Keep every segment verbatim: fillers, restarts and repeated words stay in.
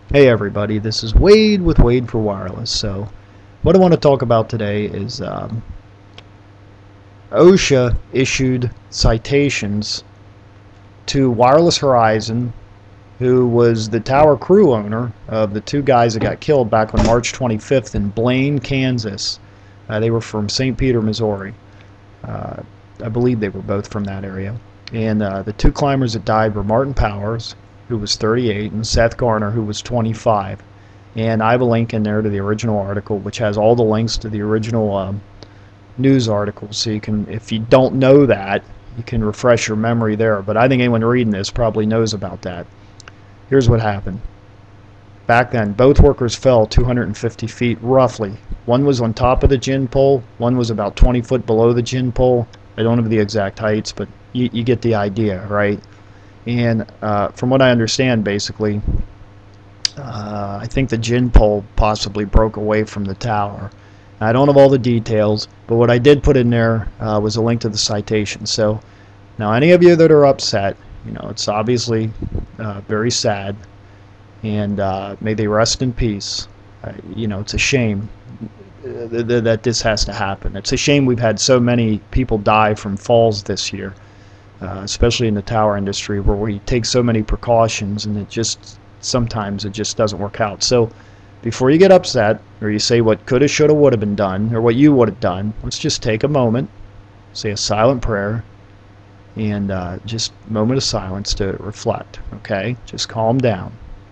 Hey everybody, this is Wade with Wade for Wireless. So, what I want to talk about today is um, OSHA issued citations to Wireless Horizon, who was the tower crew owner of the two guys that got killed back on March twenty-fifth in Blaine, Kansas. Uh, they were from Saint Peter, Missouri. Uh, I believe they were both from that area. And uh, the two climbers that died were Martin Powers, who was thirty-eight, and Seth Garner, who was twenty-five. And I have a link in there to the original article, which has all the links to the original um, news articles. So you can, if you don't know that, you can refresh your memory there. But I think anyone reading this probably knows about that. Here's what happened. Back then, both workers fell two hundred fifty feet roughly. One was on top of the gin pole, one was about twenty foot below the gin pole. I don't have the exact heights, but you, you get the idea, right? And uh, from what I understand, basically, uh, I think the gin pole possibly broke away from the tower. I don't have all the details, but what I did put in there uh, was a link to the citation. So now any of you that are upset, you know, it's obviously uh, very sad, and uh, may they rest in peace. Uh, you know, it's a shame th th that this has to happen. It's a shame we've had so many people die from falls this year, uh, especially in the tower industry, where we take so many precautions and it just sometimes it just doesn't work out. So before you get upset or you say what coulda, shoulda, woulda been done, or what you would have done, let's just take a moment, say a silent prayer, and uh, just a moment of silence to reflect. Okay, just calm down.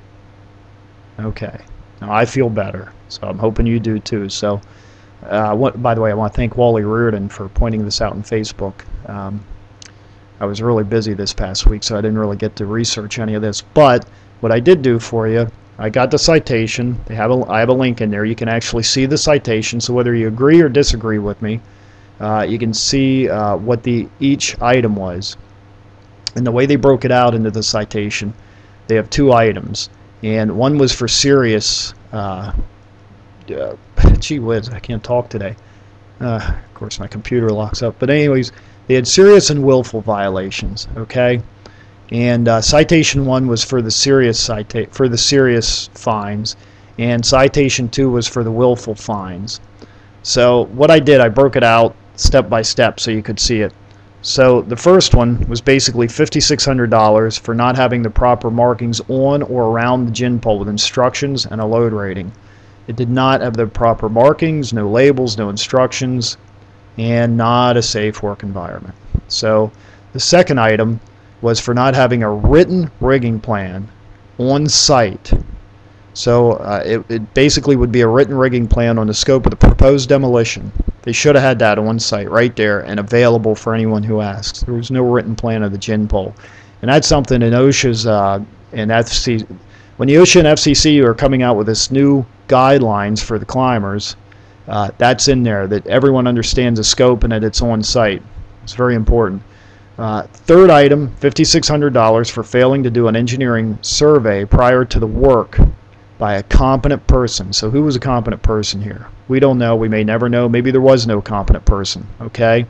Okay, now I feel better, so I'm hoping you do too. So, uh, what, by the way, I want to thank Wally Reardon for pointing this out on Facebook. Um, I was really busy this past week, so I didn't really get to research any of this. But what I did do for you, I got the citation. They have a, I have a link in there. You can actually see the citation. So whether you agree or disagree with me, uh, you can see uh, what the each item was. And the way they broke it out into the citation, they have two items. And one was for serious, uh, uh, gee whiz, I can't talk today. Uh, of course, my computer locks up. But anyways, they had serious and willful violations, okay? And uh, citation one was for the serious cita for the serious fines, and citation two was for the willful fines. So what I did, I broke it out step by step so you could see it. So the first one was basically five thousand six hundred dollars for not having the proper markings on or around the gin pole with instructions and a load rating. It did not have the proper markings, no labels, no instructions, and not a safe work environment. So the second item was for not having a written rigging plan on site. So uh, it, it basically would be a written rigging plan on the scope of the proposed demolition. They should have had that on site right there and available for anyone who asks. There was no written plan of the gin pole. And that's something in OSHA's uh, and F C C, when the OSHA and F C C are coming out with this new guidelines for the climbers, uh, that's in there, that everyone understands the scope and that it's on site. It's very important. Uh, third item, five thousand six hundred dollars for failing to do an engineering survey prior to the work by a competent person. So who was a competent person here? We don't know. We may never know. Maybe there was no competent person. Okay.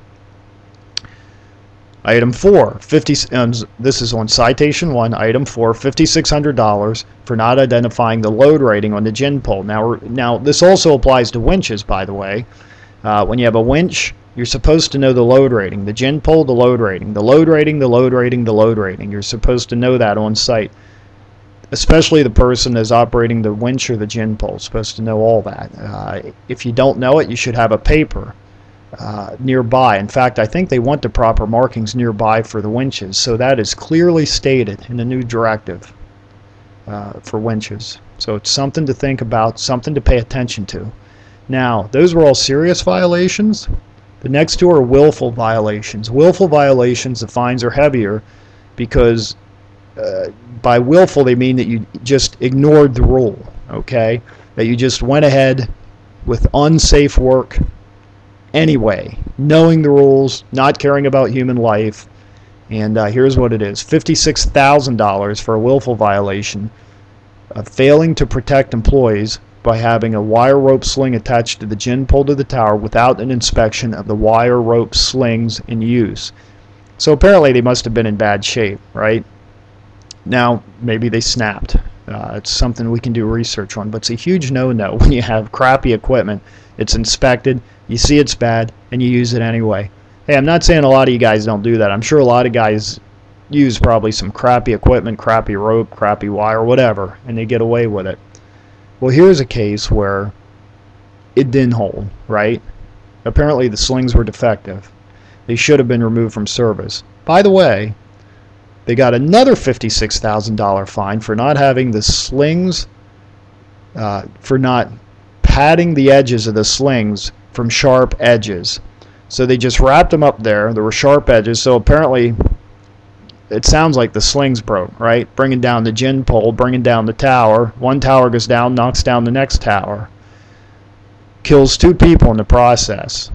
Item four, fifty. Um, this is on citation one. Item four, five thousand six hundred dollars for not identifying the load rating on the gin pole. Now, now this also applies to winches, by the way. Uh, when you have a winch, you're supposed to know the load rating. The gin pole, the load rating. The load rating, the load rating, the load rating. You're supposed to know that on site. Especially the person that's operating the winch or the gin pole is supposed to know all that. Uh, if you don't know it, you should have a paper uh, nearby. In fact, I think they want the proper markings nearby for the winches. So that is clearly stated in the new directive uh, for winches. So it's something to think about, something to pay attention to. Now, those were all serious violations. The next two are willful violations. Willful violations, the fines are heavier because uh, by willful they mean that you just ignored the rule, okay? That you just went ahead with unsafe work anyway, knowing the rules, not caring about human life. And uh, here's what it is. fifty-six thousand dollars for a willful violation of failing to protect employees by having a wire rope sling attached to the gin pole to the tower without an inspection of the wire rope slings in use. So apparently they must have been in bad shape, right? Now, maybe they snapped. Uh, it's something we can do research on, but it's a huge no-no when you have crappy equipment. It's inspected, you see it's bad, and you use it anyway. Hey, I'm not saying a lot of you guys don't do that. I'm sure a lot of guys use probably some crappy equipment, crappy rope, crappy wire, whatever, and they get away with it. Well, here's a case where it didn't hold, right? Apparently the slings were defective. They should have been removed from service. By the way, they got another fifty-six thousand dollar fine for not having the slings, uh, for not padding the edges of the slings from sharp edges. So they just wrapped them up there. There were sharp edges, so apparently it sounds like the slings broke, right? Bringing down the gin pole, bringing down the tower. One tower goes down, knocks down the next tower. Kills two people in the process.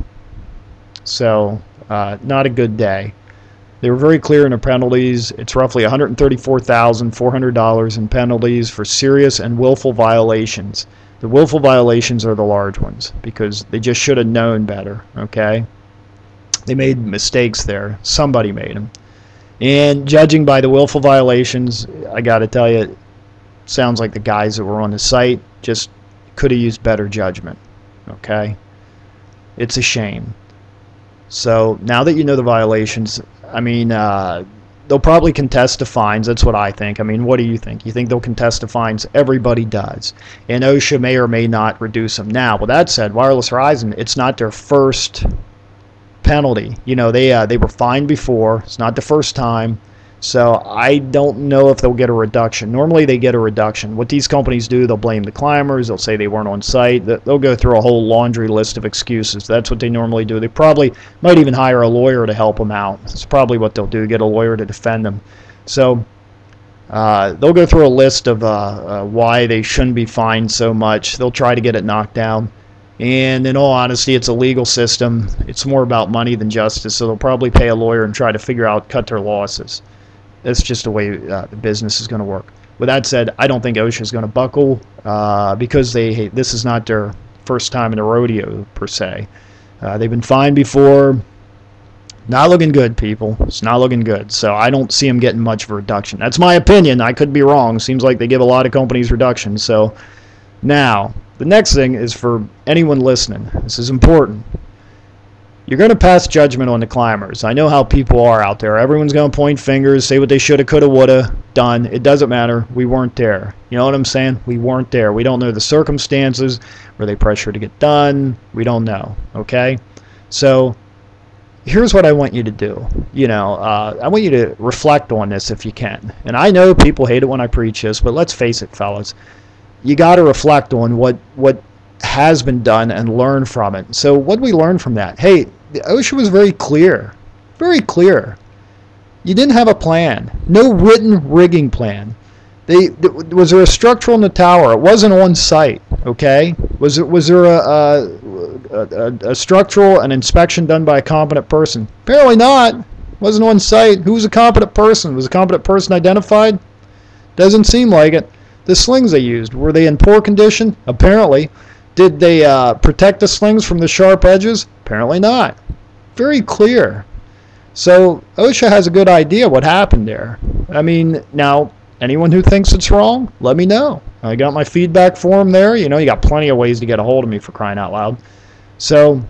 So, uh, not a good day. They were very clear in the penalties. It's roughly one hundred thirty-four thousand four hundred dollars in penalties for serious and willful violations. The willful violations are the large ones because they just should have known better, okay? They made mistakes there. Somebody made them. And judging by the willful violations, I got to tell you, it sounds like the guys that were on the site just could have used better judgment, okay? It's a shame. So now that you know the violations, I mean, uh, they'll probably contest the fines. That's what I think. I mean, what do you think? You think they'll contest the fines? Everybody does. And OSHA may or may not reduce them. Now, with that said, Wireless Horizon, it's not their first penalty. You know, they uh, they were fined before. It's not the first time. So I don't know if they'll get a reduction. Normally they get a reduction. What these companies do, they'll blame the climbers. They'll say they weren't on site. They'll go through a whole laundry list of excuses. That's what they normally do. They probably might even hire a lawyer to help them out. That's probably what they'll do, get a lawyer to defend them. So uh, they'll go through a list of uh, uh, why they shouldn't be fined so much. They'll try to get it knocked down. And in all honesty, it's a legal system. It's more about money than justice. So they'll probably pay a lawyer and try to figure out, cut their losses. That's just the way uh, the business is going to work. With that said, I don't think OSHA is going to buckle uh, because they this is not their first time in the rodeo, per se. Uh, they've been fined before. Not looking good, people. It's not looking good. So I don't see them getting much of a reduction. That's my opinion. I could be wrong. Seems like they give a lot of companies reductions. So now, the next thing is for anyone listening. This is important. You're going to pass judgment on the climbers. I know how people are out there. Everyone's going to point fingers, say what they should have, could have, would have done. It doesn't matter. We weren't there. You know what I'm saying? We weren't there. We don't know the circumstances. Were they pressured to get done? We don't know. Okay? So here's what I want you to do. You know, uh, I want you to reflect on this if you can. And I know people hate it when I preach this, but let's face it, fellas. You got to reflect on what what has been done and learn from it. So what did we learn from that? Hey, the OSHA was very clear. Very clear. You didn't have a plan. No written rigging plan. They, was there a structural in the tower? It wasn't on site, okay? Was it was there a, a, a, a structural an inspection done by a competent person? Apparently not. Wasn't on site. Who was a competent person? Was a competent person identified? Doesn't seem like it. The slings they used, were they in poor condition? Apparently. Did they uh, protect the slings from the sharp edges? Apparently not. Very clear. So OSHA has a good idea what happened there. I mean, now, anyone who thinks it's wrong, let me know. I got my feedback form there. You know, you got plenty of ways to get a hold of me, for crying out loud. So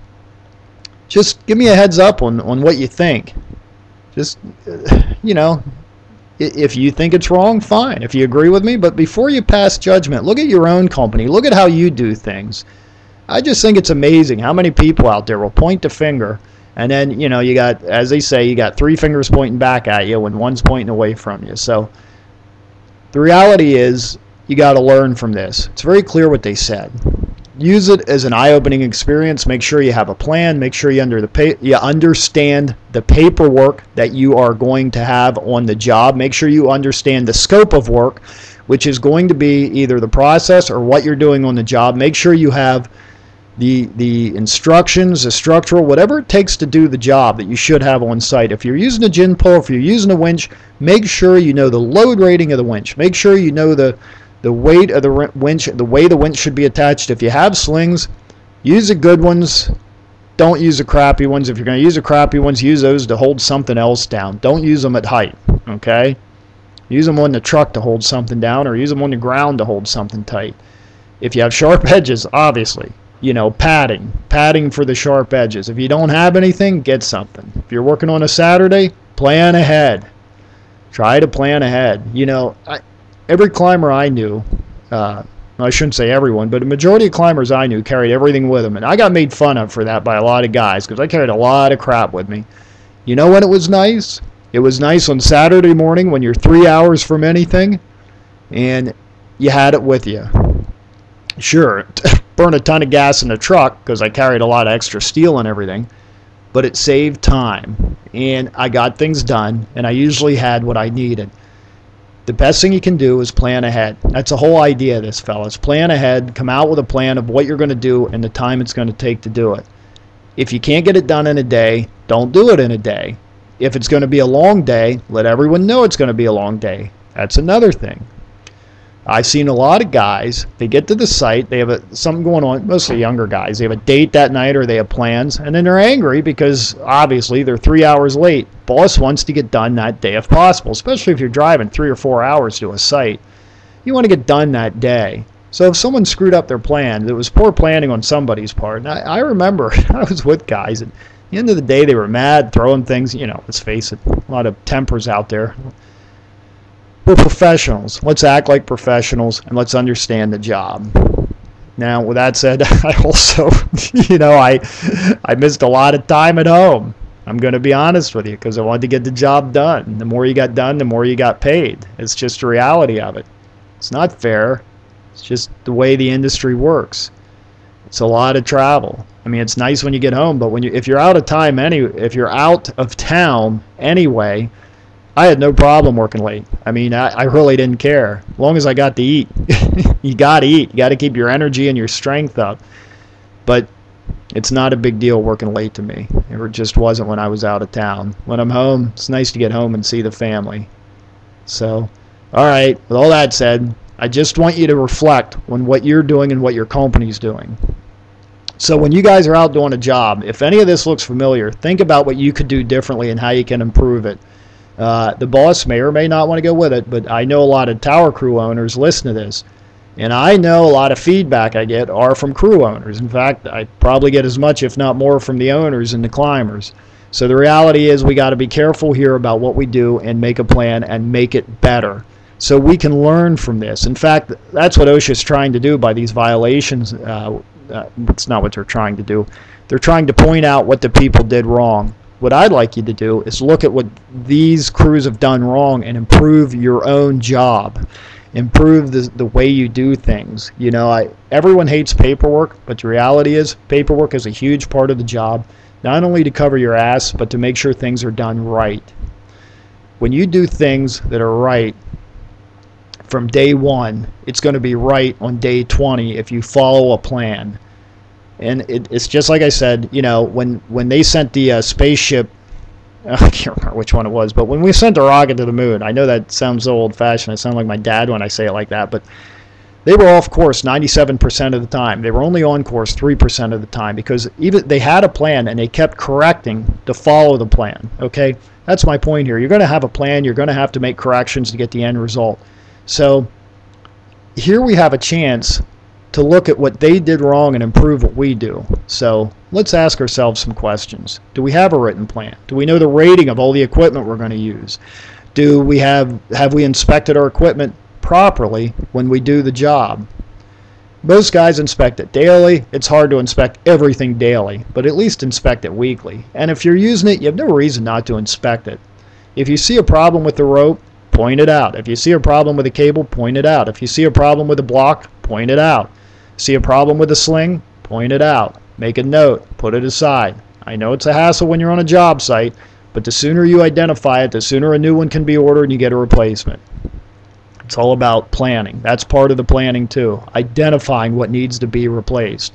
just give me a heads up on, on what you think. Just, you know, if you think it's wrong, fine. If you agree with me, but before you pass judgment, look at your own company. Look at how you do things. I just think it's amazing how many people out there will point the finger, and then, you know, you got, as they say, you got three fingers pointing back at you when one's pointing away from you. So the reality is you got to learn from this. It's very clear what they said. Use it as an eye-opening experience. Make sure you have a plan. Make sure you, under the pa you understand the paperwork that you are going to have on the job. Make sure you understand the scope of work, which is going to be either the process or what you're doing on the job. Make sure you have the, the instructions, the structural, whatever it takes to do the job that you should have on site. If you're using a gin pole, if you're using a winch, make sure you know the load rating of the winch. Make sure you know the the weight of the winch, the way the winch should be attached. If you have slings, use the good ones. Don't use the crappy ones. If you're going to use the crappy ones, use those to hold something else down. Don't use them at height, okay? Use them on the truck to hold something down, or use them on the ground to hold something tight. If you have sharp edges, obviously, you know, padding. Padding for the sharp edges. If you don't have anything, get something. If you're working on a Saturday, plan ahead. Try to plan ahead. You know, I, every climber I knew, uh, I shouldn't say everyone, but a majority of climbers I knew carried everything with them. And I got made fun of for that by a lot of guys because I carried a lot of crap with me. You know when it was nice? It was nice on Saturday morning when you're three hours from anything and you had it with you. Sure, burned a ton of gas in the truck because I carried a lot of extra steel and everything, but it saved time. And I got things done, and I usually had what I needed. The best thing you can do is plan ahead. That's the whole idea of this, fellas. Plan ahead, come out with a plan of what you're going to do and the time it's going to take to do it. If you can't get it done in a day, don't do it in a day. If it's going to be a long day, let everyone know it's going to be a long day. That's another thing. I've seen a lot of guys, they get to the site, they have a, something going on, mostly younger guys. They have a date that night or they have plans, and then they're angry because obviously they're three hours late. Boss wants to get done that day if possible, especially if you're driving three or four hours to a site. You want to get done that day. So if someone screwed up their plan, it was poor planning on somebody's part. And I, I remember I was with guys, and at the end of the day they were mad, throwing things, you know, let's face it, a lot of tempers out there. We're professionals. Let's act like professionals and let's understand the job. Now, with that said, I also, you know, I I missed a lot of time at home. I'm going to be honest with you because I wanted to get the job done. The more you got done, the more you got paid. It's just the reality of it. It's not fair. It's just the way the industry works. It's a lot of travel. I mean, it's nice when you get home, but when you if you're out of time any if you're out of town anyway, I had no problem working late. I mean, I, I really didn't care. As long as I got to eat. You got to eat. You got to keep your energy and your strength up. But it's not a big deal working late to me. It just wasn't when I was out of town. When I'm home, it's nice to get home and see the family. So, all right, with all that said, I just want you to reflect on what you're doing and what your company's doing. So when you guys are out doing a job, if any of this looks familiar, think about what you could do differently and how you can improve it. Uh, the boss may or may not want to go with it, but I know a lot of tower crew owners listen to this. And I know a lot of feedback I get are from crew owners. In fact, I probably get as much, if not more, from the owners and the climbers. So the reality is we got to be careful here about what we do and make a plan and make it better so we can learn from this. In fact, that's what OSHA is trying to do by these violations. Uh, uh, it's not what they're trying to do. They're trying to point out what the people did wrong. What I'd like you to do is look at what these crews have done wrong and improve your own job. Improve the, the way you do things. You know, I, everyone hates paperwork, but the reality is paperwork is a huge part of the job, not only to cover your ass, but to make sure things are done right. When you do things that are right from day one, it's going to be right on day twenty if you follow a plan. And it, it's just like I said, you know, when, when they sent the uh, spaceship, I can't remember which one it was, but when we sent the rocket to the moon, I know that sounds so old-fashioned. I sound like my dad when I say it like that, but they were off course ninety-seven percent of the time. They were only on course three percent of the time because even they had a plan and they kept correcting to follow the plan, okay? That's my point here. You're going to have a plan. You're going to have to make corrections to get the end result. So here we have a chance to look at what they did wrong and improve what we do. So let's ask ourselves some questions. Do we have a written plan? Do we know the rating of all the equipment we're going to use? Do we have have we inspected our equipment properly when we do the job? Most guys inspect it daily. It's hard to inspect everything daily, but at least inspect it weekly. And if you're using it, you have no reason not to inspect it. If you see a problem with the rope, point it out. If you see a problem with a cable, point it out. If you see a problem with a block, point it out. See a problem with a sling? Point it out. Make a note. Put it aside. I know it's a hassle when you're on a job site, but the sooner you identify it, the sooner a new one can be ordered and you get a replacement. It's all about planning. That's part of the planning too. Identifying what needs to be replaced.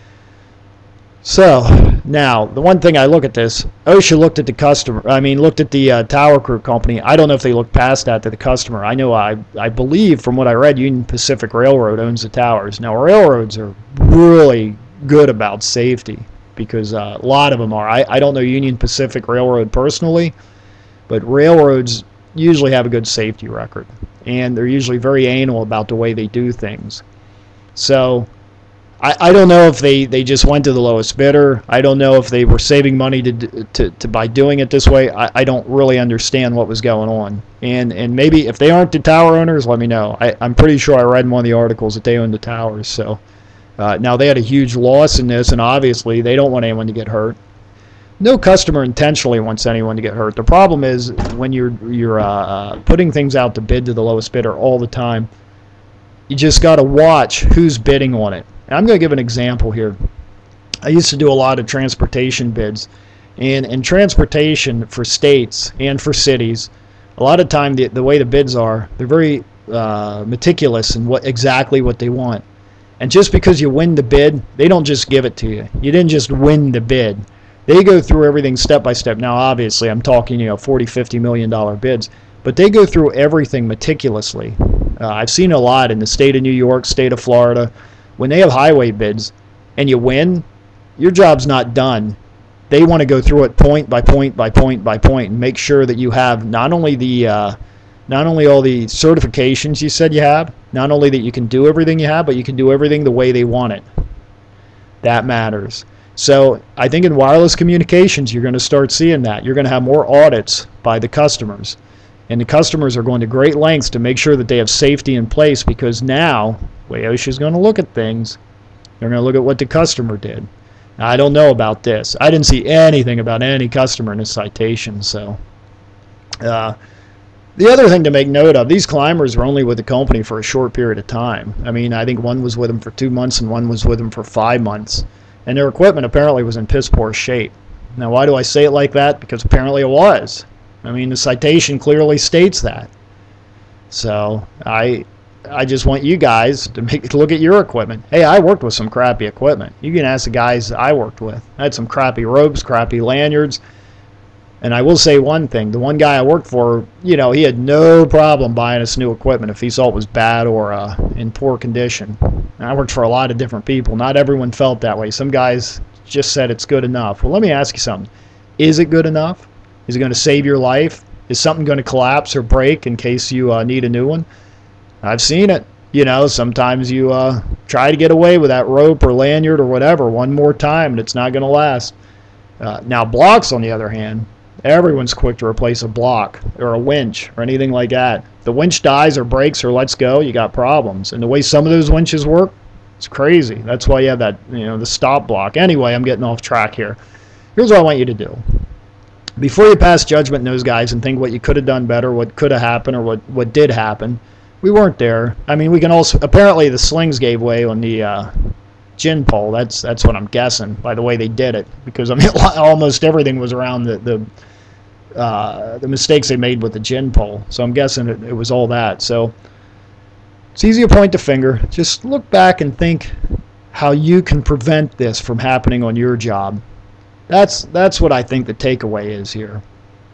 So, now, the one thing I look at this, OSHA looked at the customer, I mean, looked at the uh, tower crew company. I don't know if they looked past that to the customer. I know, I, I believe from what I read, Union Pacific Railroad owns the towers. Now, railroads are really good about safety because uh, a lot of them are. I, I don't know Union Pacific Railroad personally, but railroads usually have a good safety record, and they're usually very anal about the way they do things. So I, I don't know if they, they just went to the lowest bidder. I don't know if they were saving money to, to, to by doing it this way. I, I don't really understand what was going on. And and maybe if they aren't the tower owners, let me know. I, I'm pretty sure I read in one of the articles that they own the towers. So uh, now they had a huge loss in this, and obviously they don't want anyone to get hurt. No customer intentionally wants anyone to get hurt. The problem is when you're you're uh, putting things out to bid to the lowest bidder all the time, you just got to watch who's bidding on it. And I'm going to give an example here. I used to do a lot of transportation bids, and in transportation for states and for cities, a lot of time the, the way the bids are, they're very uh, meticulous in what exactly what they want. And just because you win the bid, they don't just give it to you. You didn't just win the bid. They go through everything step by step. Now, obviously, I'm talking, you know, forty, fifty million dollar bids, but they go through everything meticulously. Uh, I've seen a lot in the state of New York, state of Florida. When they have highway bids and you win, your job's not done. They want to go through it point by point by point by point and make sure that you have not only the uh, not only all the certifications you said you have, not only that you can do everything you have, but you can do everything the way they want it. That matters. So I think in wireless communications, you're going to start seeing that. You're going to have more audits by the customers. And the customers are going to great lengths to make sure that they have safety in place, because now, the way OSHA is going to look at things, they're going to look at what the customer did. Now, I don't know about this. I didn't see anything about any customer in this citation. So uh, the other thing to make note of, these climbers were only with the company for a short period of time. I mean, I think one was with them for two months and one was with them for five months. And their equipment apparently was in piss poor shape. Now, why do I say it like that? Because apparently it was. I mean, the citation clearly states that. So I I just want you guys to make to look at your equipment. Hey, I worked with some crappy equipment. You can ask the guys I worked with. I had some crappy ropes, crappy lanyards. And I will say one thing. The one guy I worked for, you know, he had no problem buying us new equipment if he saw it was bad or uh, in poor condition. And I worked for a lot of different people. Not everyone felt that way. Some guys just said it's good enough. Well, let me ask you something. Is it good enough? Is it going to save your life? Is something going to collapse or break in case you uh, need a new one? I've seen it. You know, sometimes you uh, try to get away with that rope or lanyard or whatever one more time, and it's not going to last. Uh, now, blocks, on the other hand, everyone's quick to replace a block or a winch or anything like that. If the winch dies or breaks or lets go, you got problems. And the way some of those winches work, it's crazy. That's why you have that, you know, the stop block. Anyway, I'm getting off track here. Here's what I want you to do. Before you pass judgment on those guys and think what you could have done better, what could have happened, or what, what did happen, we weren't there. I mean, we can also, apparently the slings gave way on the uh, gin pole. That's that's what I'm guessing by the way they did it, because I mean almost everything was around the the, uh, the mistakes they made with the gin pole. So I'm guessing it, it was all that. So it's easy to point the finger. Just look back and think how you can prevent this from happening on your job. That's that's what I think the takeaway is here.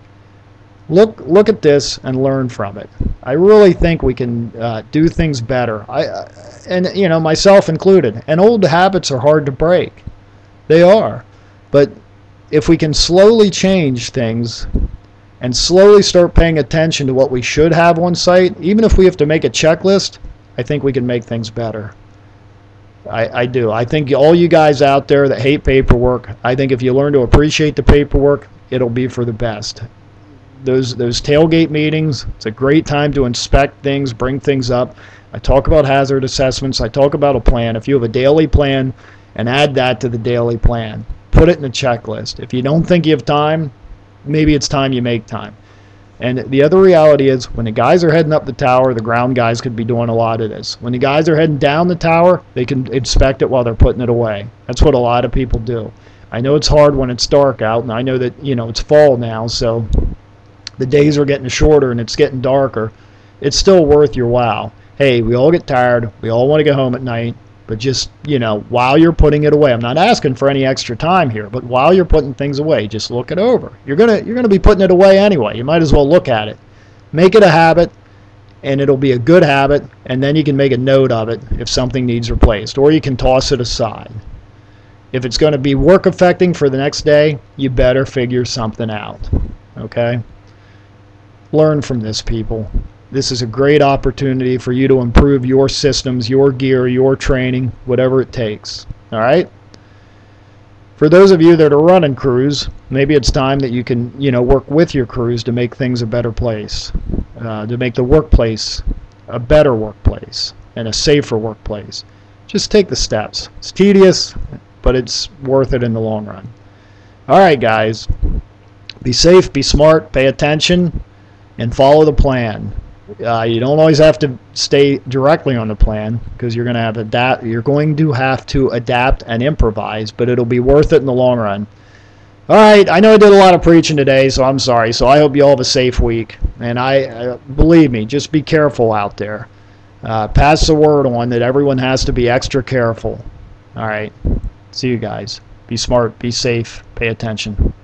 Look look at this and learn from it. I really think we can uh, do things better. I uh, and you know, myself included. And old habits are hard to break. They are. But if we can slowly change things and slowly start paying attention to what we should have on site, even if we have to make a checklist, I think we can make things better. I, I do. I think all you guys out there that hate paperwork, I think if you learn to appreciate the paperwork, it'll be for the best. Those those tailgate meetings, it's a great time to inspect things, bring things up. I talk about hazard assessments. I talk about a plan. If you have a daily plan, and add that to the daily plan. Put it in a checklist. If you don't think you have time, maybe it's time you make time. And the other reality is, when the guys are heading up the tower, the ground guys could be doing a lot of this. When the guys are heading down the tower, they can inspect it while they're putting it away. That's what a lot of people do. I know it's hard when it's dark out, and I know that, you know, it's fall now, so the days are getting shorter and it's getting darker. It's still worth your while. Hey, we all get tired. We all want to go home at night. But just, you know, while you're putting it away, I'm not asking for any extra time here, but while you're putting things away, just look it over. You're gonna you're gonna be putting it away anyway. You might as well look at it. Make it a habit, and it'll be a good habit, and then you can make a note of it if something needs replaced, or you can toss it aside. If it's going to be work affecting for the next day, you better figure something out. Okay? learn from this, people. This is a great opportunity for you to improve your systems, your gear, your training, whatever it takes. All right? For those of you that are running crews, maybe it's time that you can, you know, work with your crews to make things a better place, uh, to make the workplace a better workplace and a safer workplace. Just take the steps. It's tedious, but it's worth it in the long run. All right, guys. Be safe, be smart, pay attention, and follow the plan. Uh, you don't always have to stay directly on the plan because you're going to have adapt. You're going to have to adapt and improvise, but it'll be worth it in the long run. All right, I know I did a lot of preaching today, so I'm sorry. So I hope you all have a safe week, and I uh, believe me, just be careful out there. Uh, pass the word on that everyone has to be extra careful. All right, see you guys. Be smart, be safe, pay attention.